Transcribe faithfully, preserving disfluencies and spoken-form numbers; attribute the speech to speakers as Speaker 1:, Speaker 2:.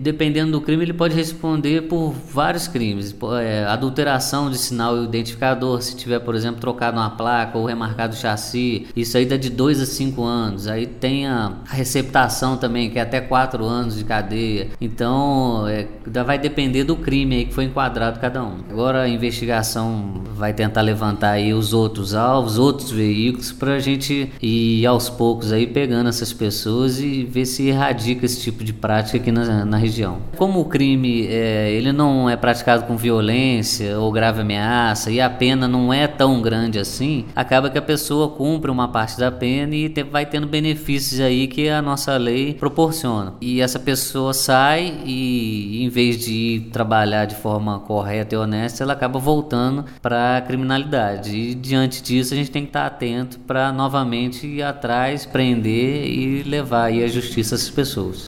Speaker 1: dependendo do crime, ele pode responder por vários crimes. É, adulteração de sinal identificador, se tiver, por exemplo, trocado uma placa ou remarcado o chassi, isso aí dá de dois a cinco anos. Aí tem a receptação também, que é até quatro anos de cadeia. Então, é, vai depender do crime aí que foi enquadrado cada um. Agora a investigação vai tentar levantar aí os outros alvos, outros veículos, para a gente ir aos poucos aí pegando essas pessoas e ver se erradica esse tipo de prática aqui na, na região. Como o crime é, ele não é praticado com violência ou grave ameaça e a pena não é tão grande assim, acaba que a pessoa cumpre uma parte da pena e te, vai tendo benefícios aí que a nossa lei proporciona. E essa pessoa sai e, em vez de ir trabalhar de forma correta e honesta, ela acaba voltando para a criminalidade. E diante disso a gente tem que estar atento para novamente ir atrás, prender e levar aí à justiça essas pessoas.